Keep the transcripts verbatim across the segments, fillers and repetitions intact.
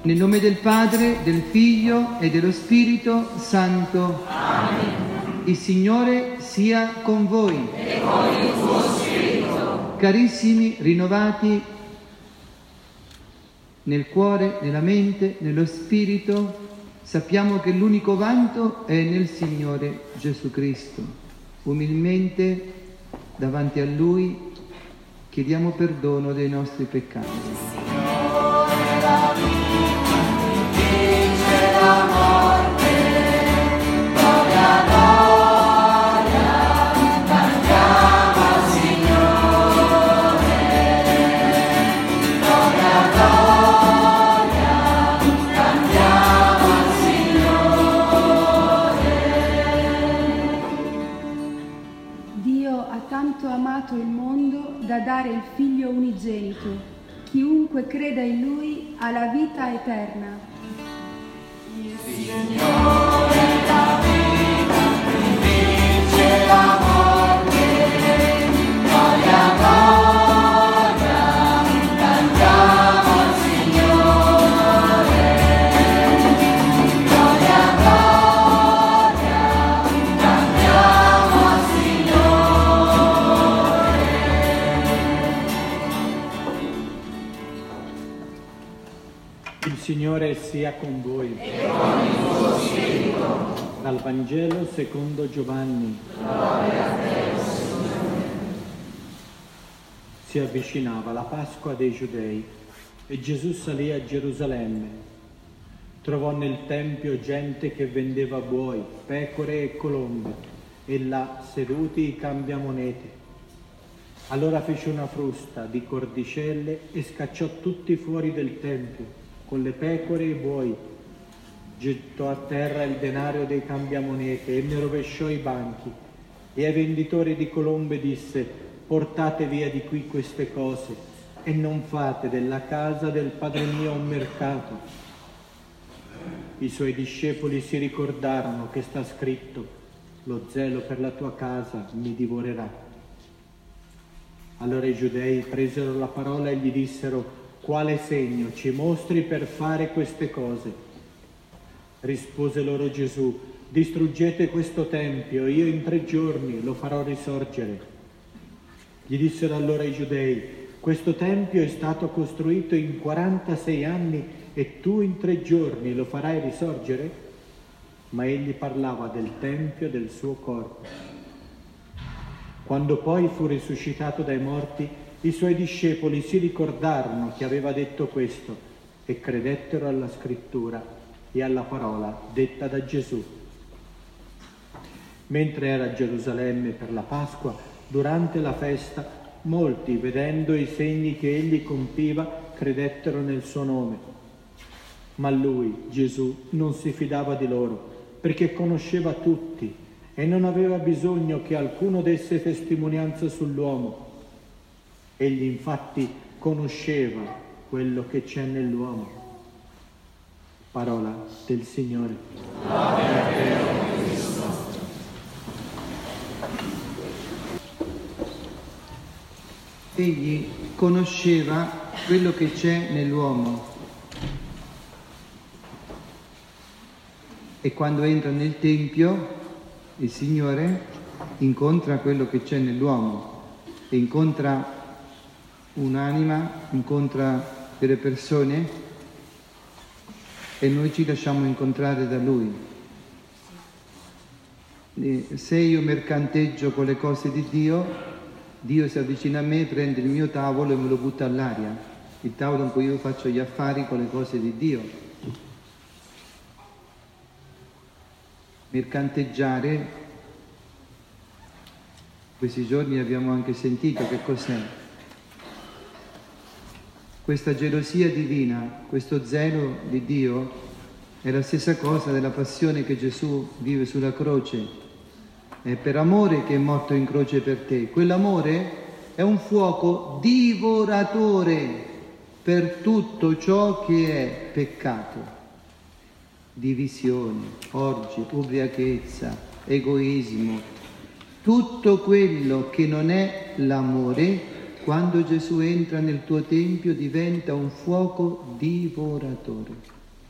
Nel nome del Padre, del Figlio e dello Spirito Santo. Amen. Il Signore sia con voi. E con il tuo spirito. Carissimi, rinnovati nel cuore, nella mente, nello spirito, sappiamo che l'unico vanto è nel Signore Gesù Cristo. Umilmente, davanti a Lui, chiediamo perdono dei nostri peccati. Signore, la vita, vince la morte, gloria, gloria, cantiamo al Signore, gloria, gloria, cantiamo al Signore. Dio ha tanto amato il mondo da dare il Figlio unigenito. Chiunque creda in Lui ha la vita eterna. Il Signore la vita, vince la morte, gloria, gloria, cantiamo al Signore, gloria, gloria, cantiamo al Signore. Il Signore sia con voi. E con il tuo spirito. Dal Vangelo secondo Giovanni. Gloria a te, Signore. Si avvicinava la Pasqua dei Giudei e Gesù salì a Gerusalemme. Trovò nel Tempio gente che vendeva buoi, pecore e colombe e là seduti i cambiamonete. Allora fece una frusta di cordicelle e scacciò tutti fuori del Tempio con le pecore e i buoi. Gettò a terra il denaro dei cambiamonete e ne rovesciò i banchi. E ai venditori di colombe disse: portate via di qui queste cose e non fate della casa del Padre mio un mercato. I suoi discepoli si ricordarono che sta scritto: lo zelo per la tua casa mi divorerà. Allora i giudei presero la parola e gli dissero: quale segno ci mostri per fare queste cose? Rispose loro Gesù: distruggete questo tempio, io in tre giorni lo farò risorgere. Gli dissero allora i giudei: questo tempio è stato costruito in quarantasei anni e tu in tre giorni lo farai risorgere? Ma egli parlava del tempio del suo corpo. Quando poi fu risuscitato dai morti, i suoi discepoli si ricordarono che aveva detto questo e credettero alla scrittura e alla parola detta da Gesù. Mentre era a Gerusalemme per la Pasqua, durante la festa, molti, vedendo i segni che egli compiva, credettero nel suo nome. Ma lui, Gesù, non si fidava di loro, perché conosceva tutti e non aveva bisogno che alcuno desse testimonianza sull'uomo. Egli infatti conosceva quello che c'è nell'uomo. Parola del Signore. Gloria a te, o Cristo. Egli conosceva quello che c'è nell'uomo e quando entra nel Tempio il Signore incontra quello che c'è nell'uomo e incontra un'anima, incontra delle persone e noi ci lasciamo incontrare da Lui. Se io mercanteggio con le cose di Dio, Dio si avvicina a me, prende il mio tavolo e me lo butta all'aria, il tavolo in cui io faccio gli affari con le cose di Dio. Mercanteggiare, questi giorni abbiamo anche sentito che cos'è. Questa gelosia divina, questo zelo di Dio è la stessa cosa della passione che Gesù vive sulla croce. È per amore che è morto in croce per te. Quell'amore è un fuoco divoratore per tutto ciò che è peccato. Divisione, orgie, ubriachezza, egoismo. Tutto quello che non è l'amore quando Gesù entra nel tuo tempio diventa un fuoco divoratore.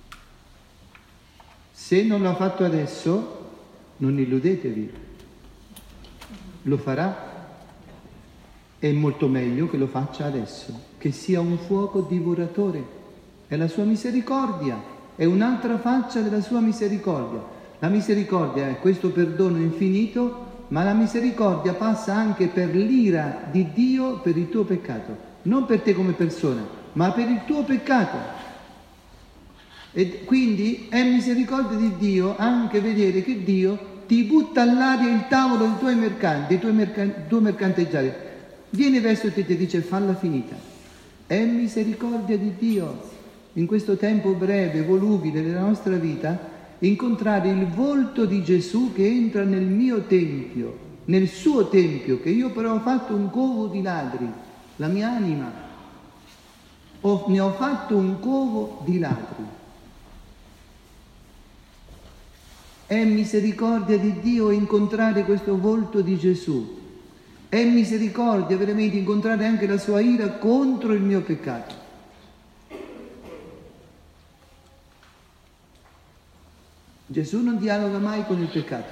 Se non l'ha fatto adesso, non illudetevi, lo farà. È molto meglio che lo faccia adesso, che sia un fuoco divoratore. È la sua misericordia, è un'altra faccia della sua misericordia. La misericordia è questo perdono infinito, ma la misericordia passa anche per l'ira di Dio per il tuo peccato, non per te come persona, ma per il tuo peccato. E quindi è misericordia di Dio anche vedere che Dio ti butta all'aria il tavolo dei tuoi mercanti, dei tuoi, mercan- tuoi mercanteggiari. Viene verso te e ti dice falla finita. È misericordia di Dio in questo tempo breve, volubile della nostra vita, incontrare il volto di Gesù che entra nel mio tempio, nel suo tempio, che io però ho fatto un covo di ladri, la mia anima, ho, ne ho fatto un covo di ladri. È misericordia di Dio incontrare questo volto di Gesù. È misericordia veramente incontrare anche la sua ira contro il mio peccato. Gesù non dialoga mai con il peccato.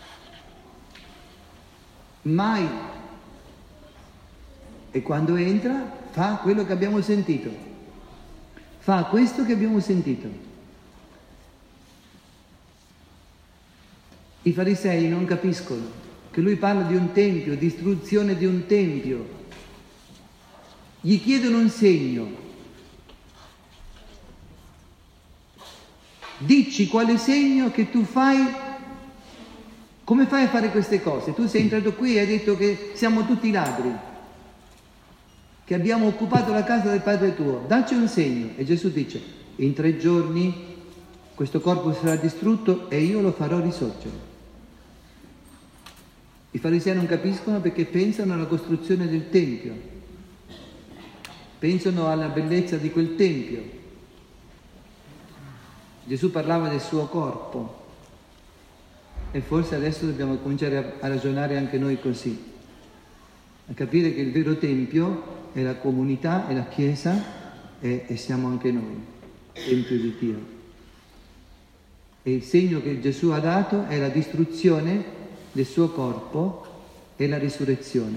Mai. E quando entra fa quello che abbiamo sentito. Fa questo che abbiamo sentito. I farisei non capiscono che lui parla di un tempio, di istruzione di un tempio. Gli chiedono un segno. Dici quale segno che tu fai, come fai a fare queste cose? Tu sei entrato qui e hai detto che siamo tutti ladri, che abbiamo occupato la casa del padre tuo, dacci un segno. E Gesù dice, in tre giorni questo corpo sarà distrutto e io lo farò risorgere. I farisei non capiscono perché pensano alla costruzione del Tempio, pensano alla bellezza di quel Tempio. Gesù parlava del suo corpo e forse adesso dobbiamo cominciare a, a ragionare anche noi così, a capire che il vero Tempio è la comunità, è la Chiesa e, e siamo anche noi, Tempio di Dio. E il segno che Gesù ha dato è la distruzione del suo corpo e la risurrezione.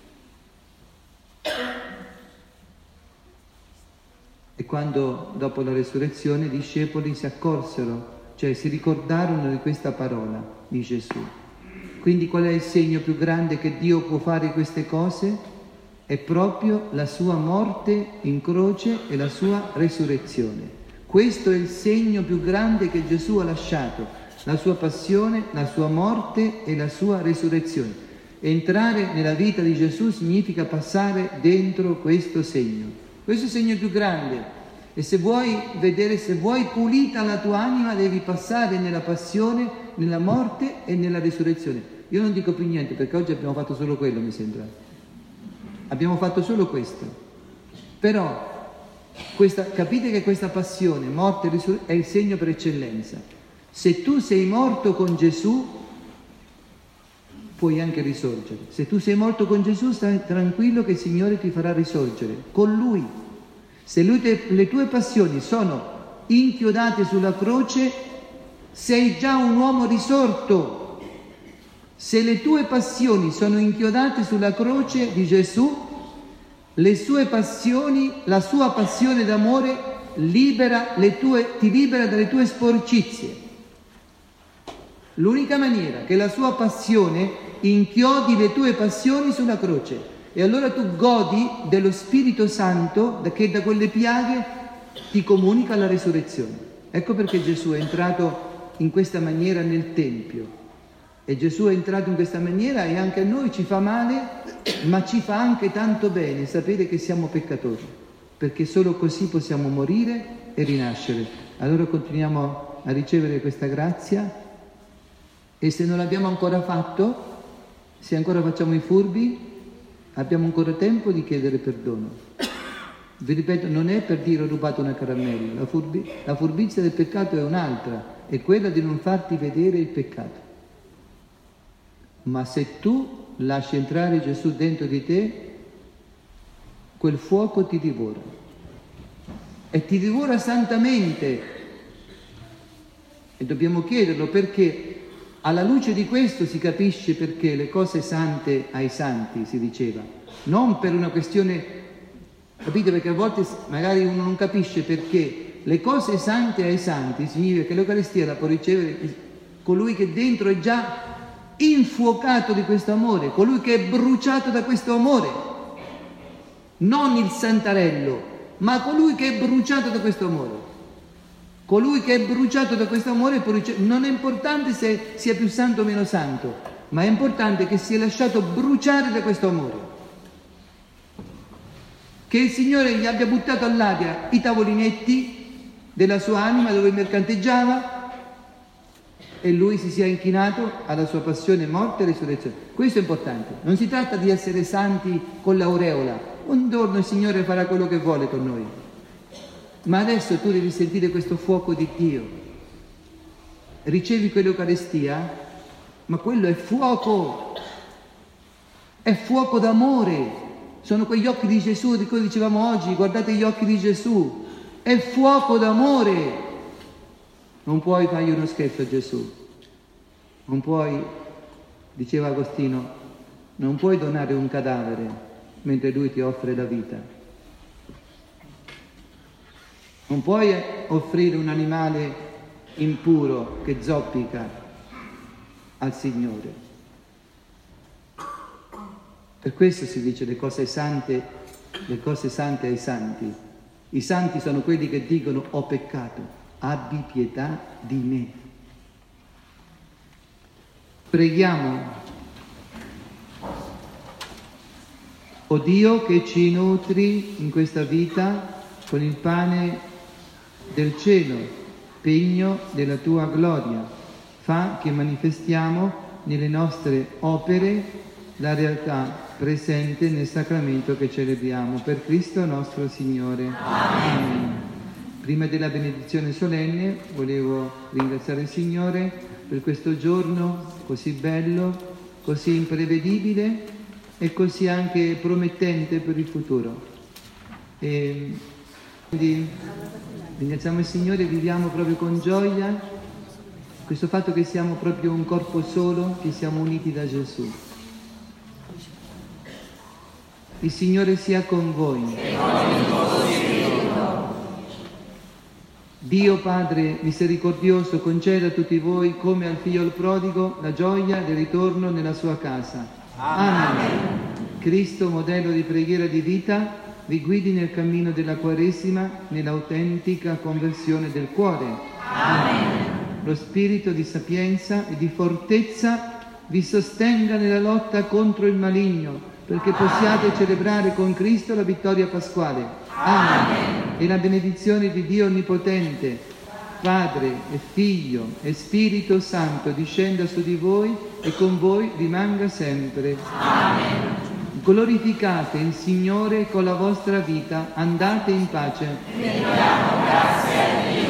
E quando dopo la risurrezione i discepoli si accorsero, cioè si ricordarono di questa parola di Gesù. Quindi qual è il segno più grande che Dio può fare queste cose? È proprio la sua morte in croce e la sua resurrezione. Questo è il segno più grande che Gesù ha lasciato. La sua passione, la sua morte e la sua resurrezione. Entrare nella vita di Gesù significa passare dentro questo segno. Questo è il segno più grande. E se vuoi vedere, se vuoi pulita la tua anima, devi passare nella passione, nella morte e nella resurrezione. Io non dico più niente perché oggi abbiamo fatto solo quello, mi sembra. Abbiamo fatto solo questo. Però, questa, capite che questa passione, morte e resurrezione è il segno per eccellenza. Se tu sei morto con Gesù, puoi anche risorgere. Se tu sei morto con Gesù, stai tranquillo che il Signore ti farà risorgere con Lui. Se lui te, le tue passioni sono inchiodate sulla croce, sei già un uomo risorto. Se le tue passioni sono inchiodate sulla croce di Gesù, le sue passioni, la sua passione d'amore libera le tue, ti libera dalle tue sporcizie. L'unica maniera che la sua passione inchiodi le tue passioni sulla croce e allora tu godi dello Spirito Santo che da quelle piaghe ti comunica la resurrezione. Ecco perché Gesù è entrato in questa maniera nel Tempio e Gesù è entrato in questa maniera e anche a noi ci fa male, ma ci fa anche tanto bene sapere che siamo peccatori, perché solo così possiamo morire e rinascere. Allora continuiamo a ricevere questa grazia. E se non l'abbiamo ancora fatto, se ancora facciamo i furbi, abbiamo ancora tempo di chiedere perdono. Vi ripeto, non è per dire ho rubato una caramella, la, furbi, la furbizia del peccato è un'altra, è quella di non farti vedere il peccato. Ma se tu lasci entrare Gesù dentro di te, quel fuoco ti divora. E ti divora santamente. E dobbiamo chiederlo, perché alla luce di questo si capisce perché le cose sante ai santi, si diceva. Non per una questione, capite? Perché a volte magari uno non capisce perché le cose sante ai santi significa che l'Eucaristia la può ricevere colui che dentro è già infuocato di questo amore, colui che è bruciato da questo amore, non il santarello, ma colui che è bruciato da questo amore. Colui che è bruciato da questo amore non è importante se sia più santo o meno santo, ma è importante che sia lasciato bruciare da questo amore. Che il Signore gli abbia buttato all'aria i tavolinetti della sua anima dove mercanteggiava e lui si sia inchinato alla sua passione, morte e risurrezione. Questo è importante. Non si tratta di essere santi con l'aureola. Un giorno il Signore farà quello che vuole con noi. Ma adesso tu devi sentire questo fuoco di Dio. Ricevi quell'Eucaristia, ma quello è fuoco. È fuoco d'amore. Sono quegli occhi di Gesù di cui dicevamo oggi, guardate gli occhi di Gesù. È fuoco d'amore. Non puoi fargli uno scherzo a Gesù. Non puoi, diceva Agostino, non puoi donare un cadavere mentre lui ti offre la vita. Non puoi offrire un animale impuro che zoppica al Signore. Per questo si dice le cose sante, le cose sante ai santi. I santi sono quelli che dicono: ho peccato, abbi pietà di me. Preghiamo. O Dio che ci nutri in questa vita con il pane del cielo, pegno della tua gloria, fa che manifestiamo nelle nostre opere la realtà presente nel sacramento che celebriamo. Per Cristo nostro Signore. Amen. Amen. Prima della benedizione solenne volevo ringraziare il Signore per questo giorno così bello, così imprevedibile e così anche promettente per il futuro. E quindi ringraziamo il Signore, viviamo proprio con gioia questo fatto che siamo proprio un corpo solo, che siamo uniti da Gesù. Il Signore sia con voi. E con il tuo spirito. Dio Padre misericordioso conceda a tutti voi, come al figlio al prodigo, la gioia del ritorno nella sua casa. Amen. Amen. Cristo, modello di preghiera di vita, vi guidi nel cammino della Quaresima, nell'autentica conversione del cuore. Amen. Lo spirito di sapienza e di fortezza vi sostenga nella lotta contro il maligno, perché possiate celebrare con Cristo la vittoria pasquale. Amen. E la benedizione di Dio Onnipotente, Padre e Figlio e Spirito Santo, discenda su di voi e con voi rimanga sempre. Amen. Glorificate il Signore con la vostra vita, andate in pace. Rendiamo grazie a Dio.